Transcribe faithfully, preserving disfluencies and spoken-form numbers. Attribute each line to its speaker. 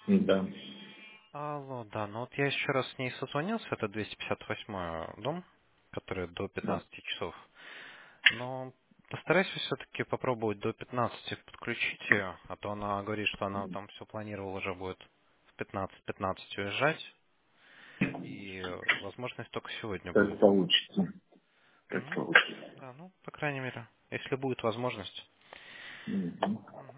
Speaker 1: Да.
Speaker 2: Алло, да, ну вот я еще раз с ней созвонился, это двести пятьдесят восьмой дом, который до
Speaker 1: Да.
Speaker 2: пятнадцати часов. Но постарайся все-таки попробовать до пятнадцати подключить ее, а то она говорит, что она там все планировала уже будет в пятнадцать пятнадцать уезжать, и э, возможность только сегодня
Speaker 1: Как
Speaker 2: будет.
Speaker 1: получится. Как
Speaker 2: Ну,
Speaker 1: получится.
Speaker 2: да, ну, по крайней мере, если будет возможность.
Speaker 1: Мгм.